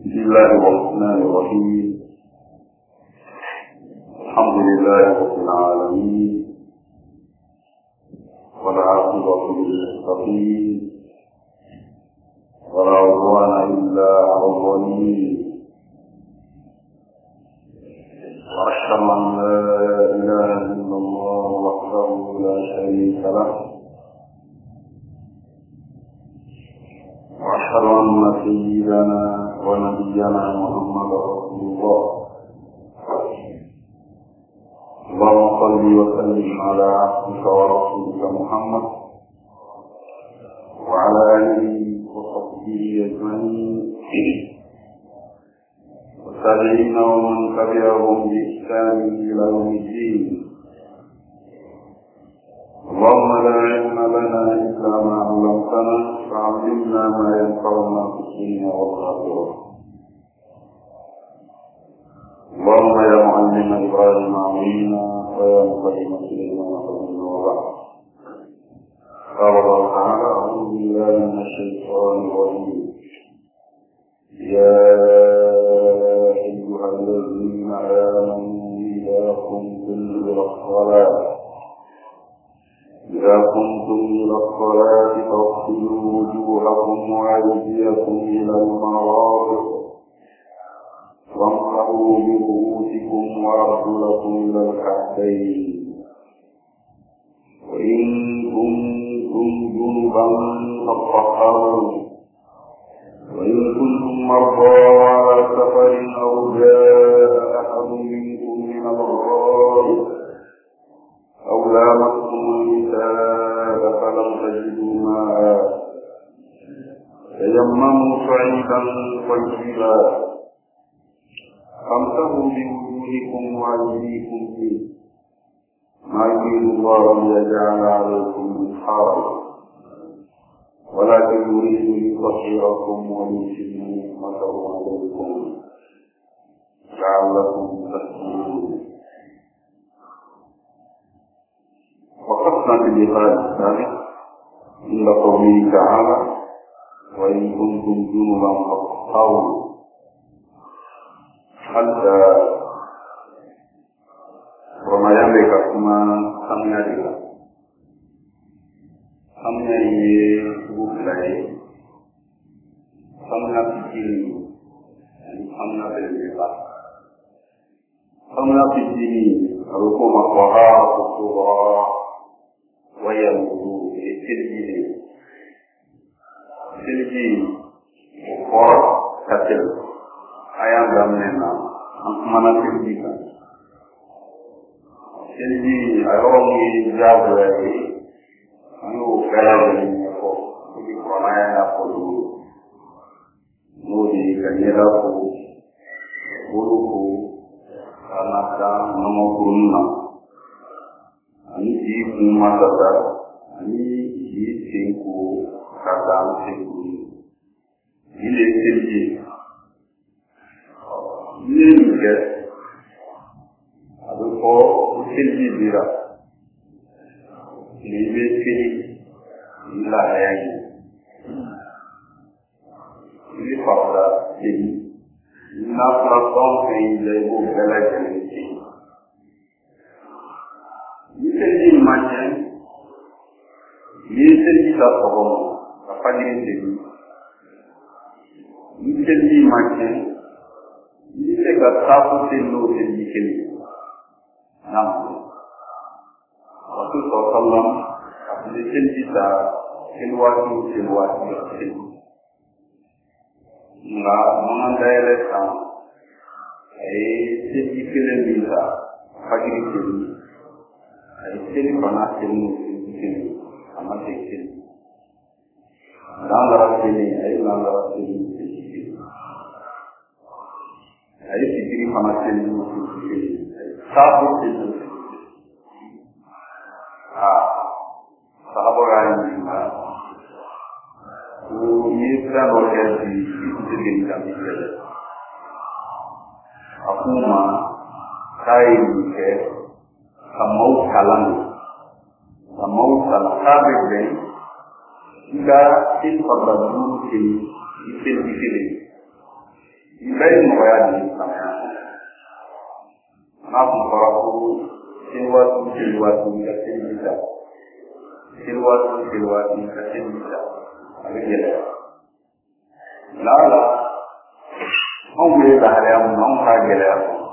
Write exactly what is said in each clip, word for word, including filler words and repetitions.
بسم الله الرحمن الرحيم. الحمد لله رب العالمين، والعاقبة للمتقين، ولا عدوان إلا على الظالمين. وأشهد أن لا إله إلا الله وحده لا شريك له، وأشهد أن سيدنا ونبينا محمد رسول الله. اللهم صل وسلم على عبدك ورسولك محمد وعلى آله وصحبه أجمعين والتابعين ومن تبعهم بإحسان إلى يوم الدين. اللهم لا علم لنا إلا ما علمتنا، فعلمنا ما ينفعنا في الدنيا والآخرة. اللهم يا معلم إبراهيم علمنا، ويا مفهم سليمان علمنا. وبعد، قال الله تعالى: أعوذ بالله من الشيطان الرجيم. يا أيها الذين آمنوا إذا قمتم إلى الصلاة إذا كنتم إلى الصلاة فاغسلوا وجوهكم وأيديكم إلى المرافق وامسحوا برؤوسكم وأرجلكم إلى الكعبين، وإن كنتم جنبا فاطهروا، وإن كنتم مرضى على سفر أو جاء أحد منكم من الغائط أو لامستم النساء فلم تجدوا ماء تيمموا صعيدا طيبا فامسحوا بوجوهكم وأيديكم فيه، ما يريد الله ليجعل عليكم من حرج ولكن يريد ليطهركم ويتم نعمته عليكم لعلكم تشكرون. وقفنا في اللقاء الثالث عند قوله تعالى: وإن كنتم جنبا فاطهروا، حتى وما يملك كما سمعنا سمعنا بوكلاي سمعنا بجيني سمعنا بالبيضة سمعنا بجيني ركوم الطهارة الصغرى وينظروا التلجين التلجين وقر كتل ayam gamnena mana tilbika tilbi ayongi jabwe ayo kalawe ko ibi kwanaya na ko mudi kanyera ko buluku anaka nomo kunna ani ji kuma tata ani ji tinku kata tinku ile tilbi ini ke aduh kok silbi dira ini besi ilah yang ini pada ini nak langsung ke ibu bela jadi ini silbi macam ini silbi tak paham apa ini silbi ini silbi macam ini gatapu telu telu kali. Namun, waktu Rasulullah apabila kita keluar tu keluar tu, enggak mengandai lesan, eh telu kali bisa pagi telu, eh telu panas telu telu, amat telu. Langgar telu, eh langgar telu. Ayat fikri panasin satu itu. Ah, sahabat ini, ini kan orang di sini kami ada. Aku mah kain ke, kamu kalang, kamu kalang kabel deh. Jika ini pada dulu ini, ini ini. ibay mo kaya ni sama na ko para ko silwatu silwatu kasi bisa silwatu silwatu kasi bisa agila lala ang may bahari ang ang kagila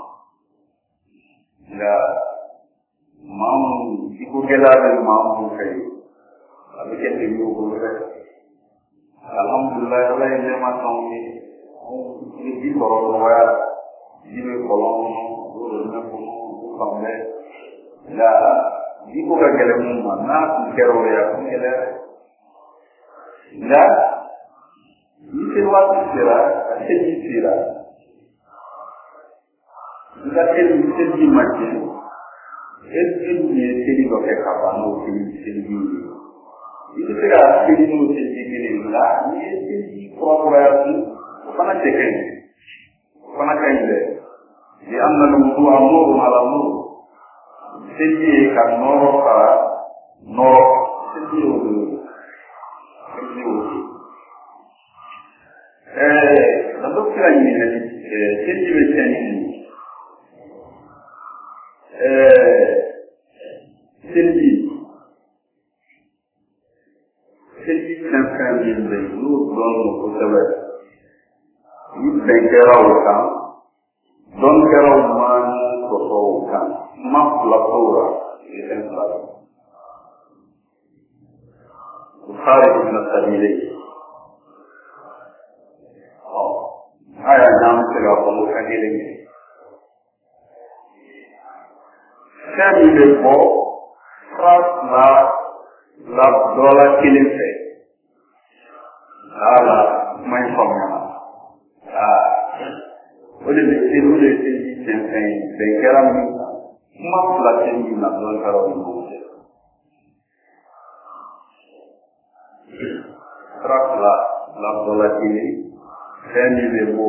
la mam iku gela del mam kay abike tiyo ko alhamdulillah wala ene ma tawni ni di boro waya jibe kolon do na ko famle la di ko ga gele mum na kero ya ko gele la ni se wa sira se ni sira la ke ni se di maji e ni se di ko ke ka ba no se ni se di itu tidak pilih sendiri pilih lah, ini sendiri program mana cekeng, mana kainde, di antara mutu amur malamu, sendiri kan norok kara, norok sendiri itu, sendiri itu. Eh, lalu kira ini sendiri macam ini, eh, sendiri. Sendiri sampai ini itu don utama. Ini bengkera utama, don kera mana koso utama, mak lapora ini tempat. Bukhari bin Sa'id. Oh, ayat enam segala pemukaan ini. Saya berbo, kerana la dola kilin fe ala mai famna ah ole de siru de ti sen de keram ma la tin na dola karo ni rakla la dola kilin sen de bo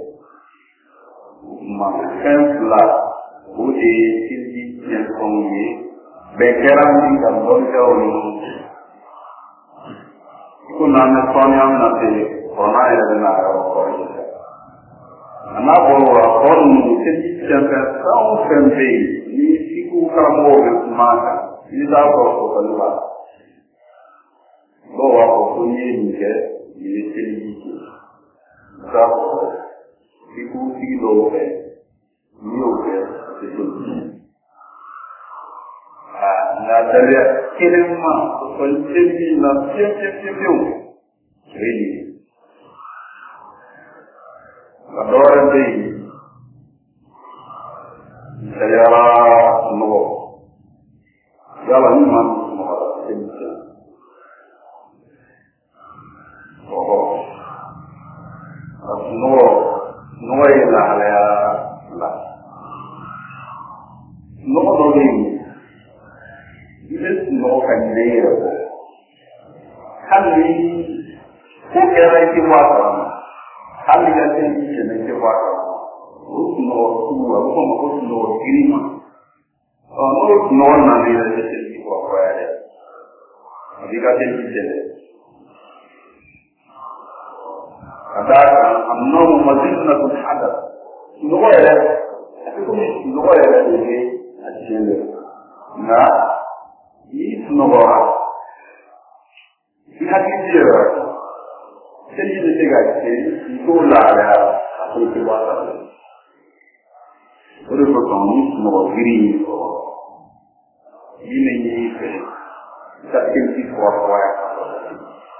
ma sen la udi ti sen kongi bekeran di dalam kau ini, itu nama soalnya nanti corona ya benar orang ini. Anak bawa orang mungkin sampai tahun sampai ini siku kamu bersemangat, ini dah bawa keluar. Bawa kokunya ini ke, ini sendiri. Dah siku siku ke, ini oke, itu. La dalia kilima konsebi na siempre siempre ready la dora de sayara no yala ni man no sense oh no no la la la no no ni itu no kandeiro kali ko kera ti wata kali ga ti ne ti wata no tu wa ko mo no girima no no na ni de ti ko wa ya adiga ti ti ne ada anno madinatu hadath no ya ko no ya ni ajende na isso não vai. E aqui dia, se ele chegar aqui, e tu lá, a coisa que vai fazer. Por isso, isso não vai vir. E nem isso, está sendo que for vai fazer.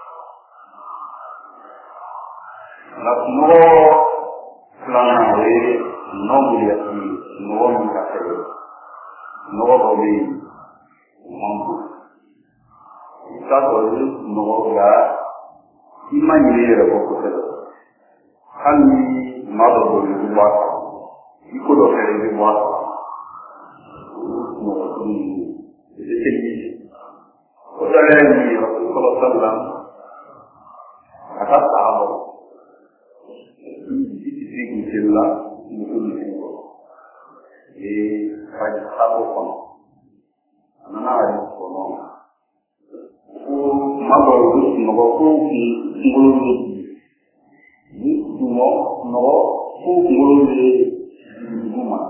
Mas não planejamos, não mulher aqui, não homem café, não homem mampu. Kita boleh mengolah iman ini berapa sahaja. Kami mahu boleh buat, ikut orang ini buat. Mengolah ini, jadi orang ini Rasulullah Sallallahu Alaihi Wasallam kata sahabat, ini sila musuh ini. Ini pada sahabat pun. Nana kono ko mabaro no ko ki ngulu ni dumo no Fu mulunde Juma.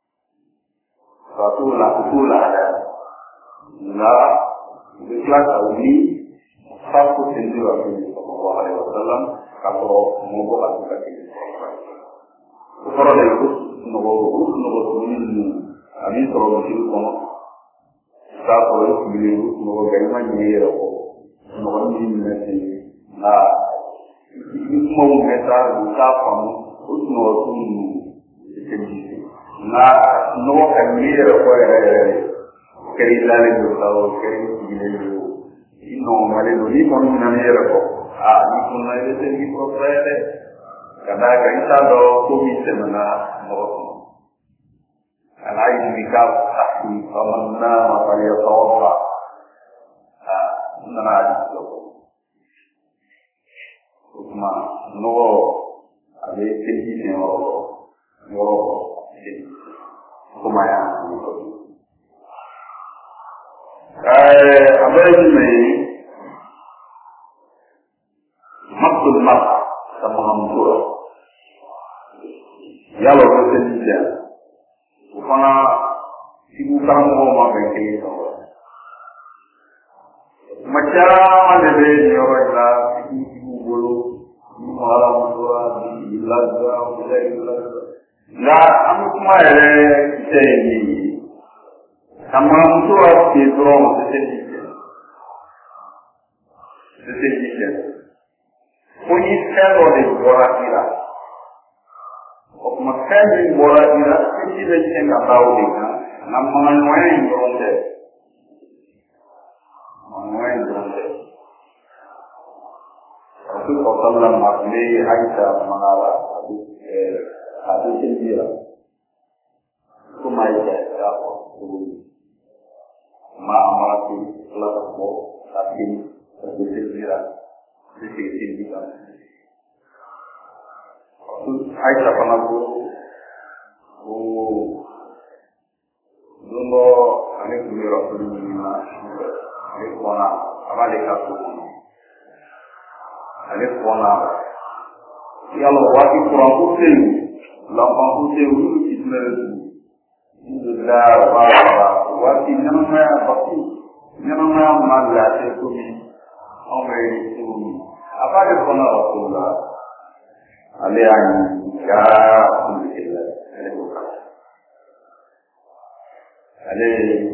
Satu lah itu lah ada. Nah, ikhlas ini satu sendiri Nabi Sallallahu Alaihi Wasallam kalau mau aku kasih. Kalau itu nopo nopo ini Abi Sallallahu Alaihi Wasallam satu itu beliau nopo gimana ni roko nopo ini nanti. Nah, mau meter buka pun nopo ini sendiri. Nah, nopo kami roko kerjaan itu tahu kerjaan itu. Ino malino ni pun namanya roko. Ah, ni pun ada segi profile. Kadang kita do kopi semana roko. Alai mikau saksi pemenang apa dia tahu. Ah, mana itu. Cuma no ada segi ni roko. Roko. Kumaya. Eh, apa ini? Maksud mak sama hamzah. Ya lo kesenja. Karena ibu kamu mau makan itu. Macam ada ni orang lah ibu bulu malam tua di laga mulai laga. Lah, kamu cuma kita ini. Sama itu harus didorong sesuatu. Sesuatu. Punya kalau di borak ira. Okey, kalau di borak ira, kita macam nak tahu dia. Nama mana yang dorong dia. Mana yang dorong dia. Itu kalau dalam makni Aisyah mengarah, itu itu sendiri. Itu Aisyah apa? Ma'amati lalu tapi berbeda sisi sisi kan. Aisyah pernah guru, oh, dulu anak beliau Rasulullah, anak wana, apa dekat tu, anak wana. Kalau waktu kurang putih, lampang putih itu kita sudah berapa. Waktu nama waktu nama malah itu ni, orang itu apa dia pernah Rasulullah, ada yang ya mungkinlah, ada bukan, ada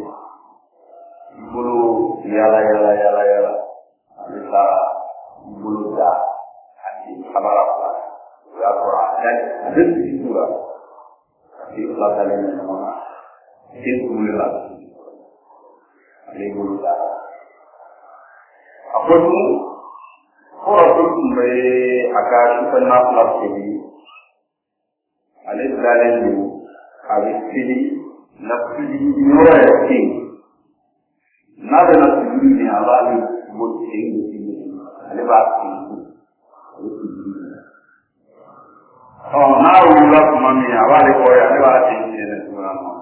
bulu yala yala yala yala, ada bulu dah, ada apa apa, ya Quran dan ada itu lah, itu lah kalian nama, itu mulai. Ini bulu dah. Apa tu? Orang tu mereka akan pernah melakukan ini. Alih dalil itu, alih ini, nafsu ini orang yang nada nafsu ini awal buat ini, alih bahasa itu. Oh, now you love money awal itu alih bahasa ini semua.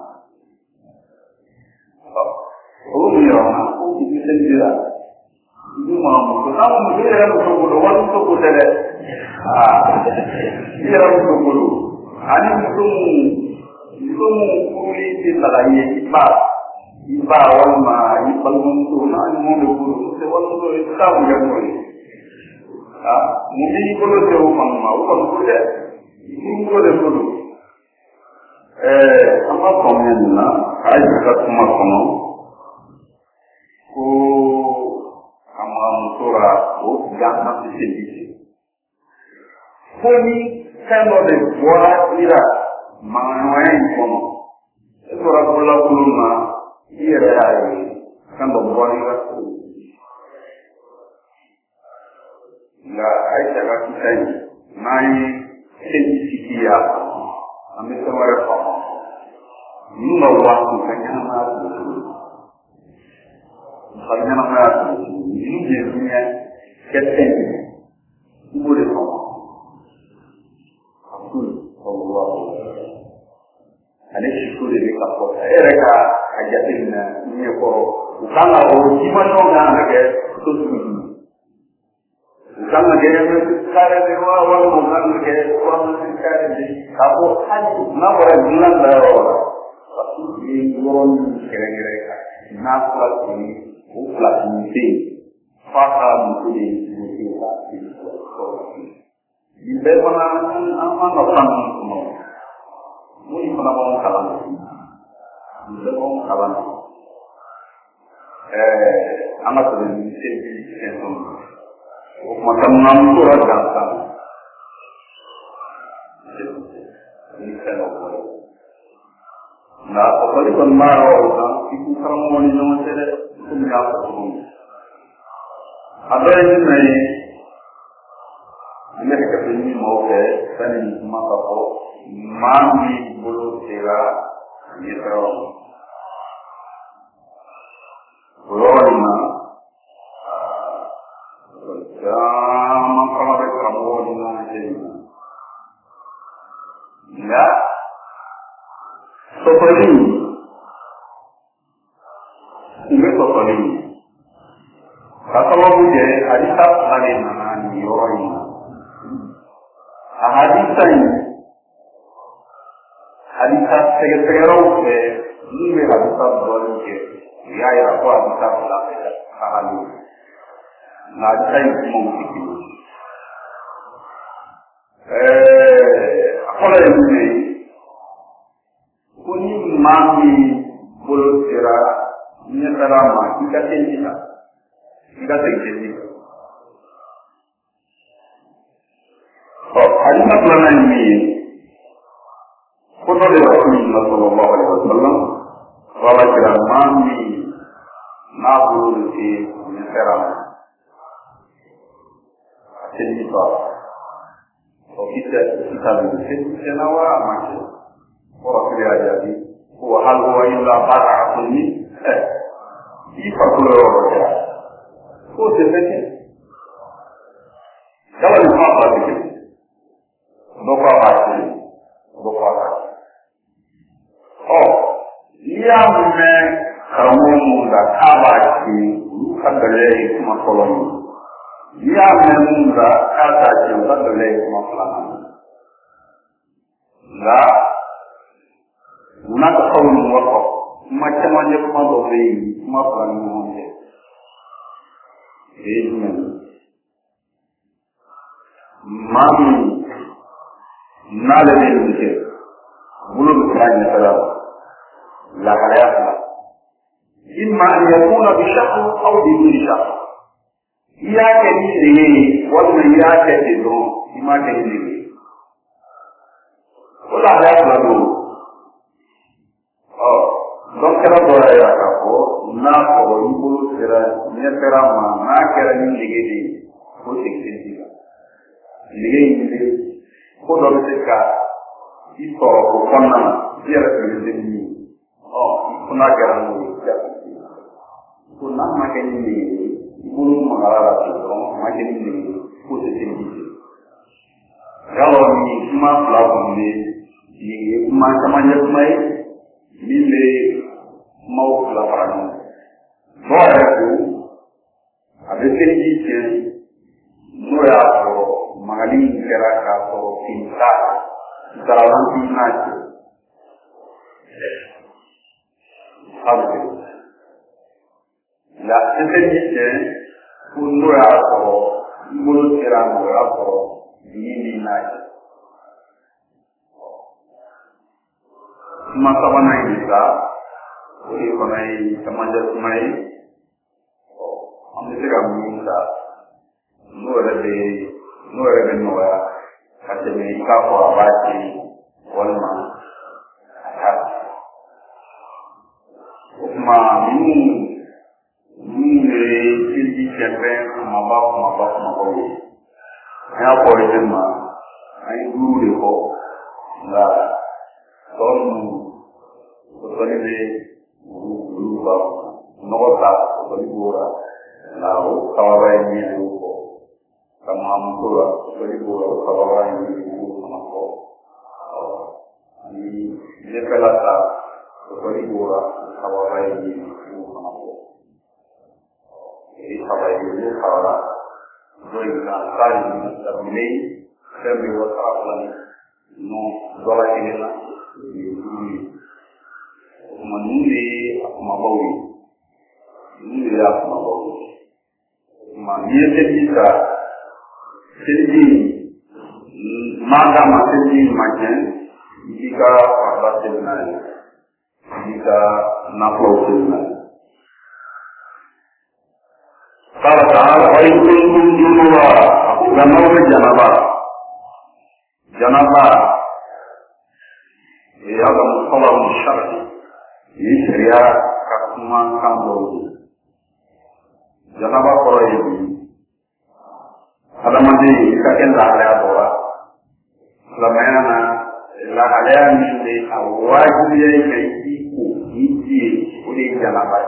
Oh, ni orang aku itu sendiri. Itu mahu. Kalau mungkin dia orang tu orang tu boleh. Ah, dia orang tu boleh. Ani tu, itu mungkin kita lagi iba, iba orang mah, iba orang tu, ani mungkin boleh. Sebab tu itu tahu yang boleh. Ah, mungkin boleh jauh mana, orang boleh. Mungkin boleh boleh. Eh, apa komen na? Ayat kat rumah kono. Oh, amal surah, oh, jangan disini. Kini kalau dibuat ira, manusia kono. Surah Al Qur'an, ira ini kan dibuat ira. Nah, ayat yang kita ini, naik sensitifnya, ambil semua apa? Ini waktu kanya mana? Kanya mana? Ini jenisnya keten, boleh sama. Abdul Allah. Ada syukur di kapal. Mereka ajarin ni ko. Bukanlah orang gimana orang nak ke tujuh. Bukan kanga gere kare de wa wa mo kanga gere wa mo kare de kapo haji na wa dinan da wa pasti di goron kere kere na pula ni u pula ni ti fata mu ni ni ta ti di be kona amma no kan no mu ni kona mo kala ni be mo kala eh ama to ni ti ti ti macam enam surat datang. Nah, apalagi penmarau orang itu kamu ni nama saya itu menjawab semua. Ada yang ni, ini kita ini mau ke, tadi maka apa, mami bulu tera, ni terus. Bulunya jangan kalau kamu dengan ini, ya, seperti ini seperti ini. Kalau kita hadisah lagi mana ni orang ini, hadisah ini, hadisah sekitar ke ini hadisah boleh ke, ya ya aku hadisah lagi kahani. Nah, saya mungkin. Eh, apa ini? Kuni mami bulu tera, ini terama. Kita tinggi tak? Kita tinggi. Oh, hari mana pelana ini? Kau tahu Rasulullah Sallallahu Alaihi Wasallam, kalau kira mami nak bulu ini terama. Jadi apa? Oh kita kita bersih senawa macam orang kaya jadi. Wahal wahilla para ini. Eh, ini perlu orang. Oh sebenarnya. Kalau kita apa lagi? Doa lagi, doa lagi. Oh, yang mana kamu muda abadi, kadang-kadang cuma koloni. Ya memula kata cinta boleh maflaman. Nah, nak tahu apa? Macam-macam apa boleh maflaman macam. Ini, mami, nalai ini, belum berani terang. Lahayat lah. Imma yakuna bishaqqi atau biduni iya ke ni ne wannan ya ke do ima ke ni ne wala da plano oh don kera do ya ka ko na ko ibu sera ne kera ma na kera ni dige di ko sikti di dige ni ko do se ka ipo ko konna dia ra ni ni oh kuna kera ni ya ko na ma ke ni ni bulu mengalah itu, macam ini, pusat ini. Kalau ni cuma pelabur ni, ni macam-macam mai, ni mau pelaparan. Boleh tu, ada sendiri je, mula tu, mengalih kerana tu cinta, dalam cinta. Apa? La sendiri je. Untuk apa? Mulut kerana apa? Ini naik. Masa mana ini tak? Oleh mana ini semaja semai? Kami sekarang minta. Nur ada, nur ada nur. Kata mereka apa baca, walma. Ukma ini. Ini ini siapa mabak mabak mabak. Saya boleh cuma, saya dulu deko, lah, tahun betul ni dulu bab, nota betul gula, lalu kawan ini dulu, sama mula betul gula kawan ini dulu sama kau. Ini dia pelata betul gula kawan ini dulu sama kau. Ini kawan ini kawan, doi asali termini kami wasalan no dola ini lah menuli mabawi menuli mabawi mania kita sedih mada masih macam jika apa sebenarnya jika nakal sebenarnya kalau Taala itu tunjuklah aku gak mau janabah janabah ya dalam sekolah syar'i ini syariat kasman kamu janabah kalau ini ada mandi kaken lahaya bawa lamana lahaya ni awal dia kaiti ku iti uli janabah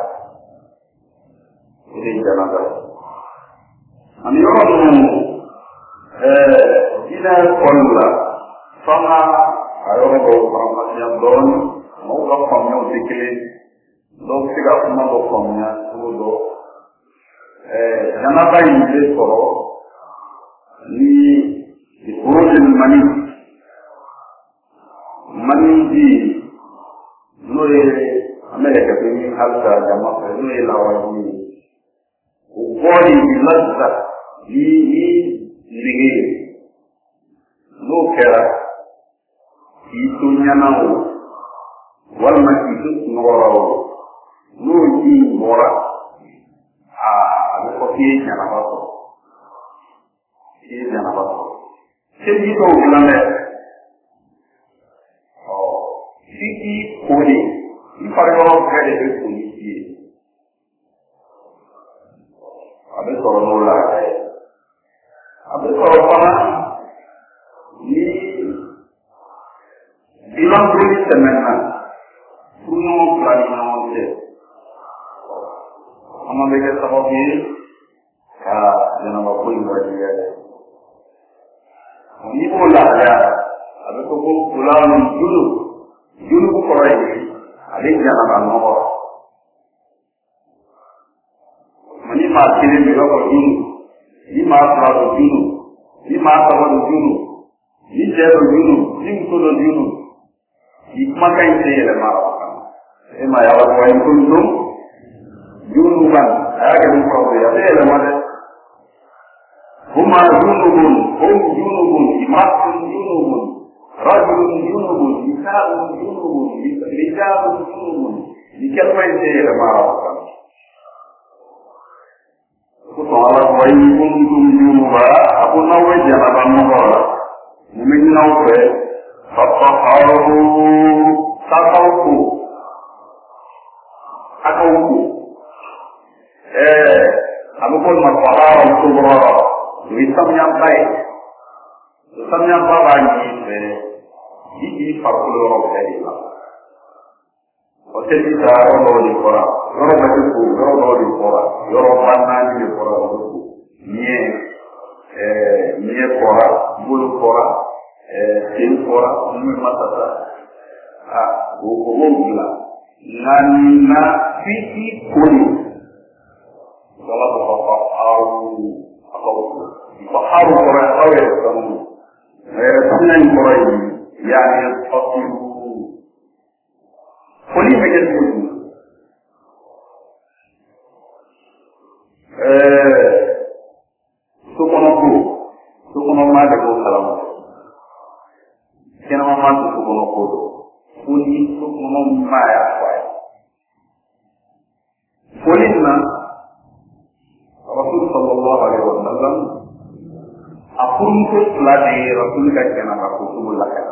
uli janabah ani orang eh ina kolla sama ayo go farmasi don mau go komnya dikile do siga kuma go komnya do eh janabah ini koro ni dikurujin mani mani di noye Amerika ini halta jamaah noye lawan ini ubodi dilazza di di ligi no kera itu nyanau wal masjid ngorau no di mora ah ko ki nyana ko ki nyana ko seji to gilane oh siki koni ipargo kade ke koni ki abe soro la abe soro pana ni bilang beli semena puno plani namonte ama bege sababi ka jana ba koi wadiya ni bola ya abe ko ko pulan julu julu ko korai ale jana ba no mani ma kile mi ko julu ni ma tra do julu ni ma ta do julu ni je do julu ni ko do julu ni ma kai se le ma e ma ya wa ni ko do julu ban aga ni ko ya se le ma de huma junubun hum junubun imatun junubun rajulun junubun nisa'un junubun rijalun junubun ni kelma se le ma soala way kum kum junuba aku nawe janaba mola mumin nawe fataharu tatawku akawku eh aku pun mafaharu kubra wisam nyampai wisam nyampai lagi eh ini fakul orang kaya Hotel kita orang di kora, orang berkuku, orang di kora, orang mana di kora berkuku, nie, eh nie kora, bulu kora, eh sin kora, ini mata ah, buku gila, nani na fiti kuni, kalau bapak haru apa itu, bapak haru kora tahu ya kamu, eh senang kora ini, yang yang pasti Kuli bagian kudu. Eh, sukonoku, sukonomah deko salam. Kena mama sukonoku. Kuli sukonomah ya kwai. Kuli na Rasul sallallahu alaihi wasallam apun ko lade Rasul ka kena ka kutul lakana.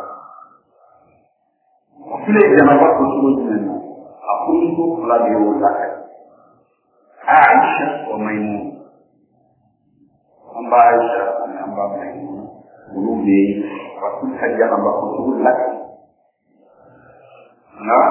Kile janaba kutubu aku itu telah diusahakan Aisyah wa Maimun Amba Aisyah dan Amba Maimun dulu di Rasul saja Amba kutubu lagi nah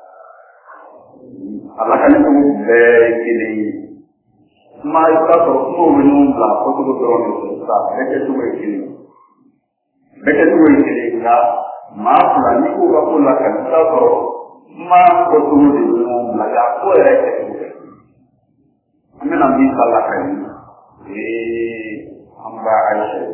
Allah kan itu begini mereka semua menunggu kutubu terus mereka itu begini mereka itu begini enggak maaf lah ni ko ko la kan ta ko ma ko tu di no la ya ko e ke ame na mi sala kan e amba Aisyah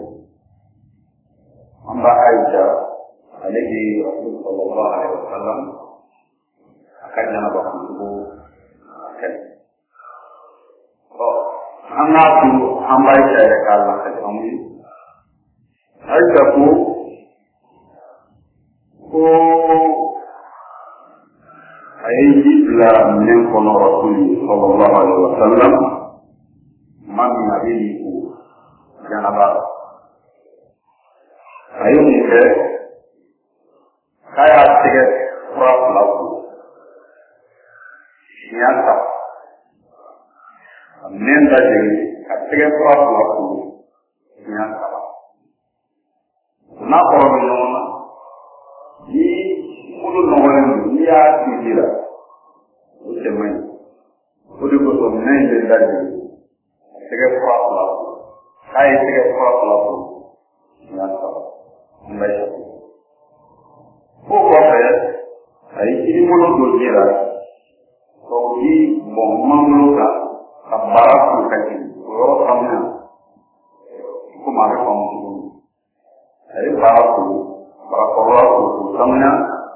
amba Aisyah alaihi Rasul sallallahu alaihi wasallam akan nama bapak ibu akan oh anak tu amba Aisyah kalau kami Aisyah tu ko ayi la min kono Rasul sallallahu alaihi wasallam man nabi ku janaba ayo ni ke kaya tige prap laku siapa men da je tige prap laku siapa na ko no ni mudu no wala ni ya tijira o se mai o de ko so men de da je tige prap laku kaya tige prap laku siapa mai Pourquoi faire Aïe, il faut nous dire donc il bon manque là à baraque pour quelqu'un alors comme ça comment on fait aïe baraque baraque pour comme ça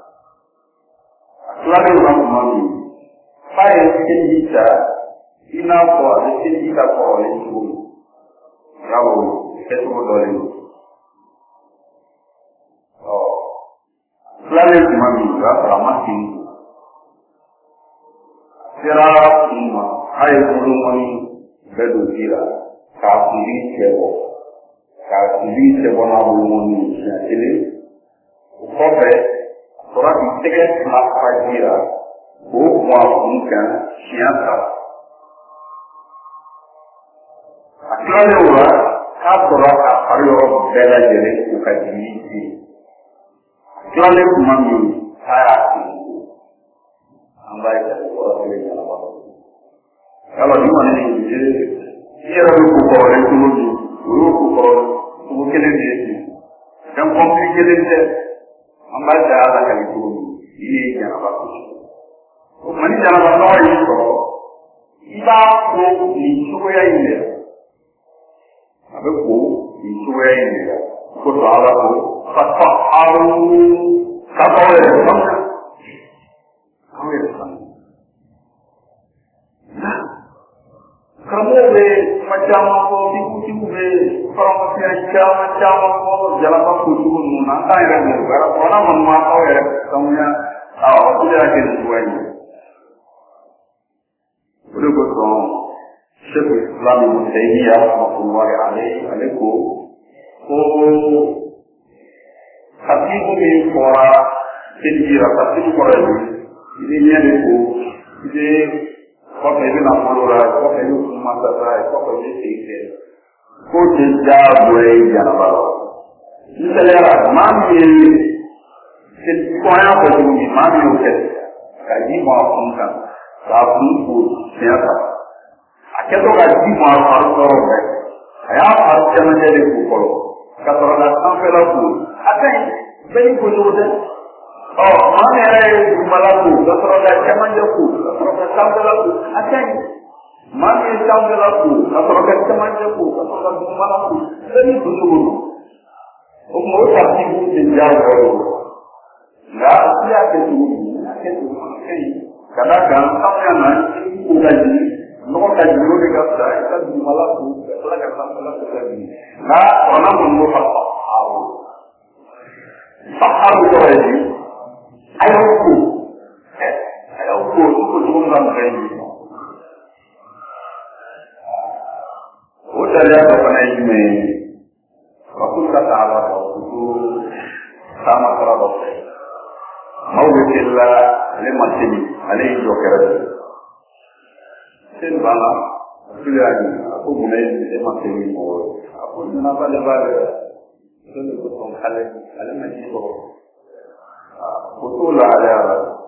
cela veut dire comment pas essayer de dire il n'a pas essayer de dire quoi les choses bravo c'est tout le Selain itu juga ramah tinggi. Kira semua hai burung bedu kira kasih cebo kasih cebo na burung ini. Kobe orang itu nak kira bukan mungkin siapa. Akhirnya orang kapora hari orang bela jadi bukan ini. Jole kumami saya ambai orang ini apa? Kalau di mana ini dia orang kumpul orang kumpul, orang kumpul kumpul ini yang komplikasi ini ambai saya ada kali kumpul ini yang apa? Mana jangan apa itu? Iba ko ni suya ini, apa ko ni suya ini? Ko salah ko Fatharu Katawe Mana Katawe Nah Kamu be Macam apa Tipu-tipu be Farmasi aja Macam apa Jalan apa Kutu Nanti yang Gara Karena memakau ya Kamunya Tahu Sudah ada sesuatu Udah betul Syekh Islam Ibn Taymiyah Rahmatullahi alaihi Alaikum Oh Hatiku ni kora sendiri, hatiku kora ini, ini ni ada ku, ini kau ini nak mula, kau ini masa saya, kau ini sihir, kau jejak boleh jangan bawa. Misalnya, mami, kau yang begini, mami okey, kaji maafkan, kamu pun siapa? Akhirnya tu kaji maafkan orang, ayah harus jangan jadi kupolo. Kata orang sampai lalu, apa ini? Beri kujudan. Oh, mana yang malaku? Kata orang zaman jaku, kata orang sampai lalu, apa ini? Mana yang sampai lalu? Kata orang zaman jaku, kata orang malaku. Beri kujudan. Umur pasti mungkin jauh. Enggak dia kejudan, kejudan. Kadang-kadang sampai nanti ugaji, nomor kaji dulu dekat saya, kita malaku. Kalau kita sampai lalu lagi. Nah, orang menurut tahu. Tahu itu lagi. Ayahku, ayahku itu turunkan lagi. Udah lihat apa ini? Waktu kata Allah itu sama kerabat. Mau bikinlah lima sini, ada yang joker. Sen bala, sudah aku mulai lima sini mau. Aku kenapa lebar? Itu betul kali, kali macam itu. Betul lah ada.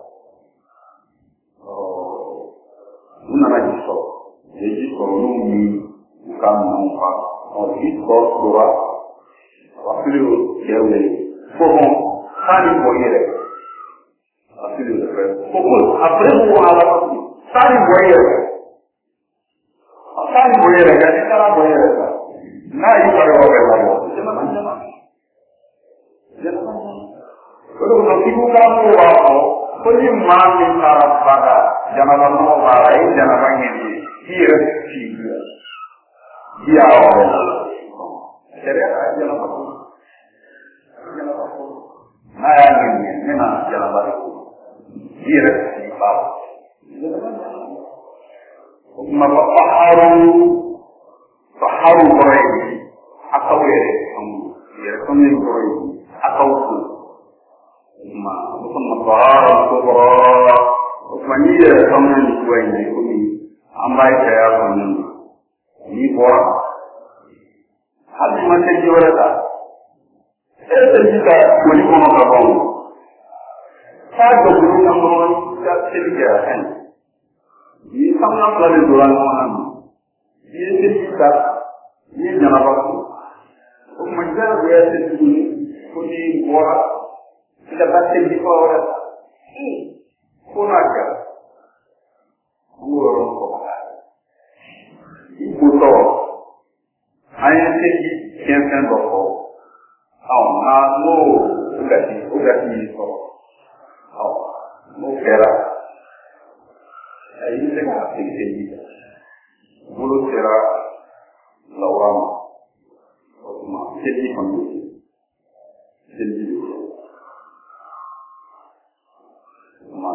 Oh, mana lagi so? Jadi kalau nunggu bukan nampak. Oh, itu surah. Waktu itu dia boleh. Fokus, tadi boleh. Waktu itu dia fokus. Apa yang mau alam itu? Tadi boleh. Tadi boleh. Jadi cara boleh. na yi pare wa be wa jana na jana jana ko do no ki ka mo wa ko ko ni ma ni ka pa da jana na mo wa ai jana ba ni ni ki re ki ya o sere a jana ba ko jana ba ko na ya ni ni na jana ba ko ki re ki pa ma ba haru haru ko re akawere ya ko ni ko re akawku ma kuma bara kubra usmaniya kaman kuwa ne kuni amma ya ya kun ni bora hadi mate jiwara da sai da ka wani kuma ka ba mu ta ga gurin nan ba ta tsiriya kan ni kamna plane duran wannan ni sai ka ni jana ba ko kuma da ya tsiri kuni bora kita baca di bawah ini pun ada burung kokak ibu to hanya segi kian boko au mamu udah di udah di to au mau kera ini saya segi bulu kera lawang ma segi kondisi segi ma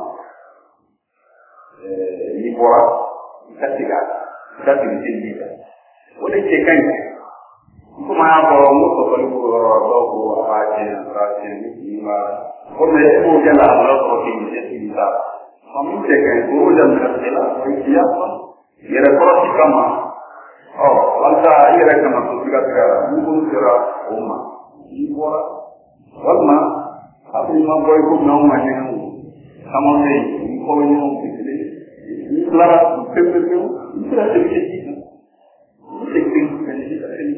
eh ni bora katiga katiga tindiga wala ke kan kuma ya bora mu to ko ko do ko aje aje ni ma ko me ko ya la la ko ti ni ti ta mamu ke kan ko da na tela ko ya ko yera ko ti kama oh wala yera kama ko tiga tiga mu ko tera umma ni bora wala abu ma boy ko na umma ni sama ni ko ni no ti ni clara pepe pepe clara te ti ni te ti ni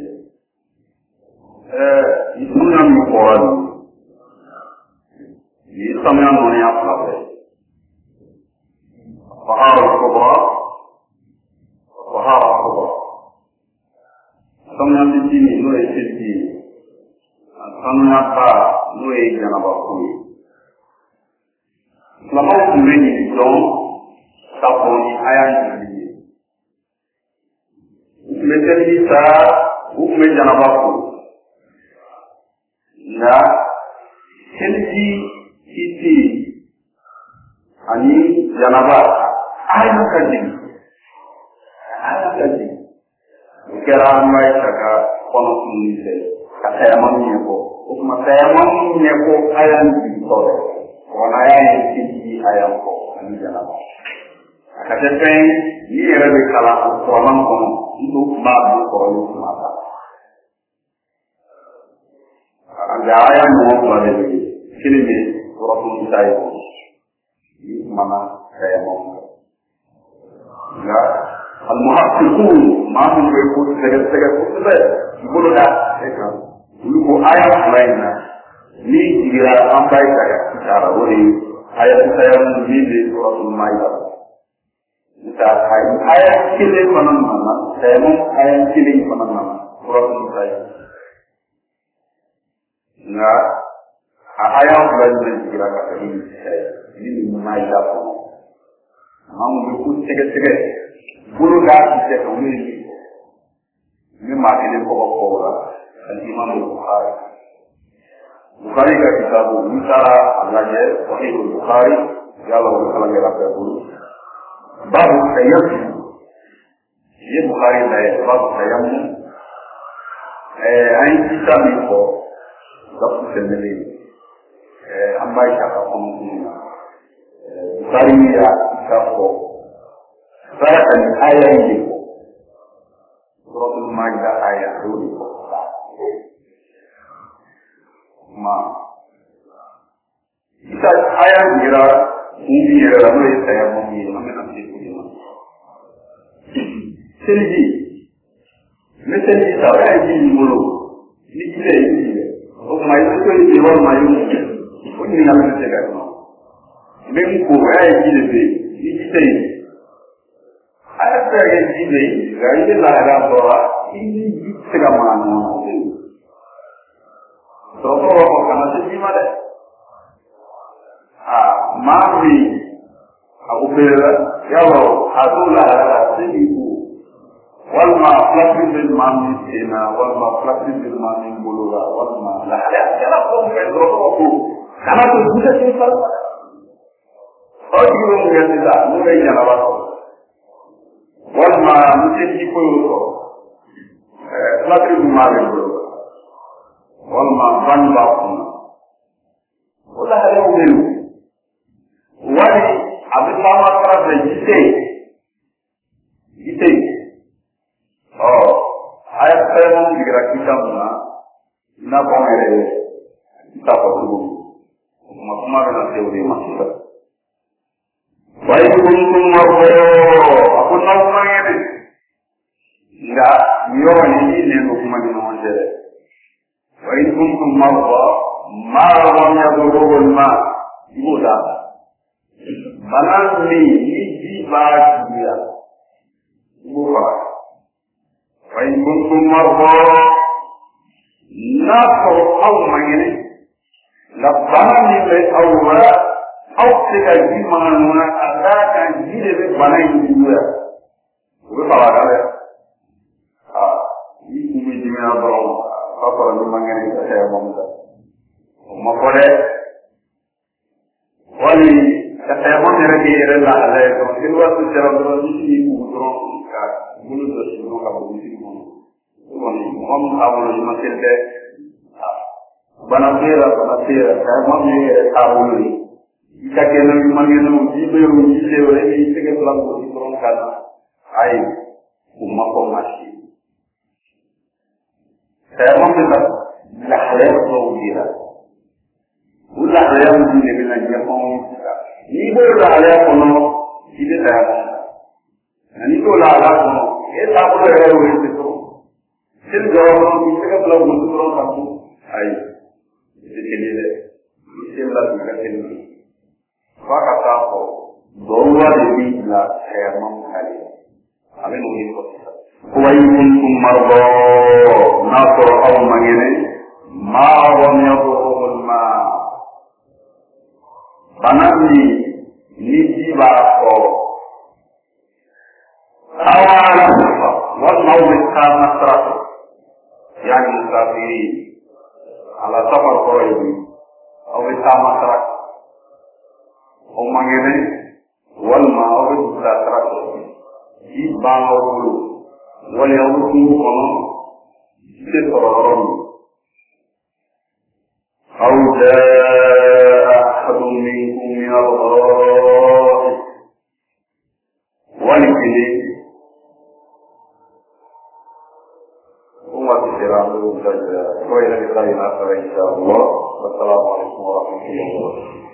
eh itu nam ko wala ni sama no ni apa apa fahara kubra fahara kubra sama ni ti ni no e ti ti sama pa no e jana ba ko selama ini dong taponi ayat ini menjadi kita hukum janabaku na selji iti ani janaba ayat kaji ayat kaji kira mai saka kono ini kata emangnya ko hukum emangnya ko ayat itu wana yang tinggi ayam ko ani janaba kata pen ni era de kala ko man ko itu ma bu ko ni mata anda ayam mo ko de sini ni orang sai ko ni mana saya mo ya al muhaqqiqun ma min ko sega sega ko be bulu da eka bulu ko ayam lainna ni kira ampai saya cara boleh ayat saya menjadi suratul maidah kita ayat kile manan mana saya mau ayat kile manan mana suratul maidah na ayat lain kira kata ini ini maidah pun mau buku sege-sege bulu dah kita kami ini makin pokok-pokok dan Imam Bukhari Bukhari ka kitabu misara alaje sahih Bukhari kalau kalau kita baca dulu bab tayammum ye Bukhari dari bab tayammum eh ain kita ni ko bab sendiri eh ambai ka komuna Bukhari ya kapo saya kan ayat ini suratul maidah ayat dulu ma kita ayat kira ini ya lalu saya mau ini mana nanti punya selji misalnya saya ini mulu ini kita ini oh mayu itu ini orang mayu ini yang kita cakap no mengko ayat ini ini kita ini ayat saya ini gaya lah ada bawa ini segala mana itu. Terus kalau karena sejima deh. Ah, mami aku bilang, ya Allah, atulah sedibu. Wal ma flaksin bil mami sina, wal ma flaksin bil mami bulura, wal ma lah ya, kenapa kau terus aku? Karena tu sudah cerita. Oh, itu mungkin tidak, mungkin jangan apa. Wal ma mungkin itu itu. Flaksin bil mami bulura. Wal ma ban bapun. Udah ada yang wali abis lama keras dan jite jite oh ayat saya mau digerak kita mana ina pangere kita perlu makmur nanti udah masuk baik untuk marbo aku nak mengere enggak yo ini ni hukuman ini macam baik untuk marbo marwanya berubah ma ibu dah Banan ni iji bahagia buka. Baik untuk marbo nasor au mangini. Labanan ni le awal au sekaji manganuna ada kan jile le banan juga. Bukan salah kali. Ah, ini mungkin dia berong. Apa orang mangini saya bangga. Makanya wali kata mana lagi rela ada itu kedua tu cara berani ini buruk kan bulu tu semua kamu di sini ini om kamu lagi masih ada banasera banasera saya mau ni kamu ni jika kena memang kena uji baru uji sewa ini kita pelan di burung kan air umat masih saya mau minta lahir berubah ulah yang di negara Jepang ini boleh ada kono ini dah ini tu lah lah kono ini tak boleh ada orang itu sih jawab kita kan belum betul orang kamu ay ini jadi deh ini lah kita ini apa kata dua lebih lah saya mengkali kami mungkin kuai untuk marbo nasor au mangene mawon ya ma Banani niji bako awala wal mawlid kamasra yang musafiri ala safar quraibi awal kamasra omangene wal mawlid kamasra di bangulu wal yawtu kono sifron أو جاء أحد منكم من الغائط ولكن هو تسيران له وإلى لقاء آخر إن شاء الله والسلام عليكم ورحمة الله وبركاته